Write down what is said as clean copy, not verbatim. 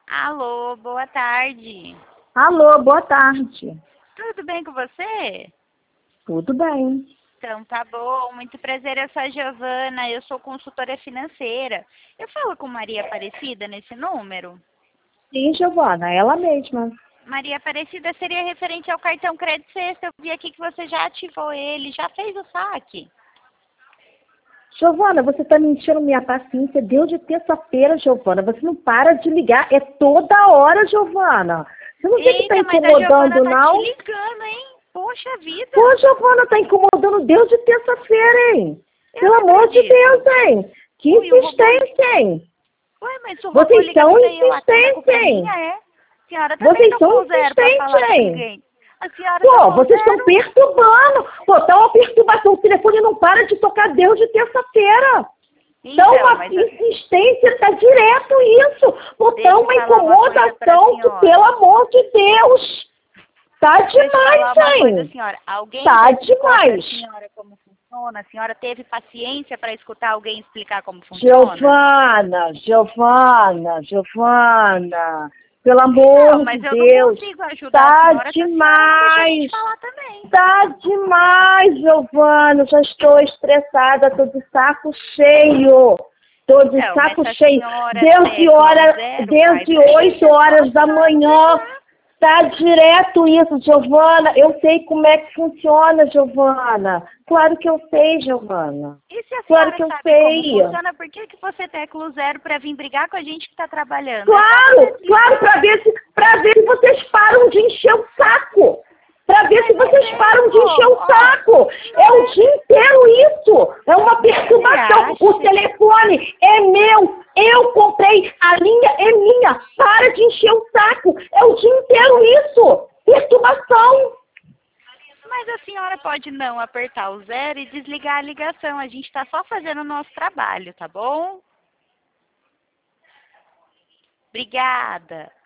Alô, boa tarde. Alô, boa tarde. Tudo bem com você? Tudo bem. Então, tá bom. Muito prazer, eu sou a Giovana, eu sou consultora financeira. Eu falo com Maria Aparecida nesse número? Sim, Giovana, ela mesma. Maria Aparecida seria referente ao cartão Crédito Sexta. Eu vi aqui que você já ativou ele, já fez o saque. Giovana, você está me enchendo minha paciência. Deu de terça-feira, Giovana. Você não para de ligar. É toda hora, Giovana. Você não vê que está Eita, mas a Giovana incomodando, tá não? te ligando, hein? Poxa vida. Pô, Giovana, tá incomodando. Deu de terça-feira, hein? Eu Pelo não amor de acredito. Deus, hein? Que Ui, o robô... insistência, hein? Ué, mas o robô Vocês liga são pra eu atender, a culpa é insistentes, hein? minha, é? A senhora também Vocês são tocou zero pra insistentes, falar com hein? ninguém. A senhora Pô, tocou vocês estão zero. perturbando. Pô, tá uma perturbação. O telefone não para de tocar desde terça-feira. Tá Então, uma mas insistência, tá direto isso. Pô, deixa tá eu uma falar uma coisa pra incomodação que, senhora. pelo amor de Deus, tá Deixa eu falar uma demais, coisa, hein? senhora. Alguém Tá já explicou pra demais. senhora como funciona? A senhora teve paciência para escutar alguém explicar como funciona? Giovana, pelo Então, amor de mas eu não Deus, consigo ajudar a tá senhora se a senhora não deixa a gente demais. falar também. Tá demais, Giovana. Já estou estressada, tô de saco cheio. Tô de Então, mas saco se a cheio. senhora Desde tecla o hora, zero, faz desde a gente, 8 é só a horas da senhora manhã. teclar. Tá direto isso, Giovana. Eu sei como é que funciona, Giovana. Claro que eu sei, Giovana. E se a Claro senhora que eu sabe como sei. funciona, por que você tecla o zero para vir brigar com a gente que está trabalhando? É só você Claro, desligar. pra ver se vocês param de encher o saco. Pra ver se Mas não vocês param de mesmo, encher o ó, saco. não É o é. dia inteiro isso. É uma Você perturbação. O acha? telefone é meu. Eu comprei. A linha é minha. Para de encher o saco. É o dia inteiro isso. Perturbação. Mas a senhora pode não apertar o zero e desligar a ligação. A gente está só fazendo o nosso trabalho, tá bom? Obrigada.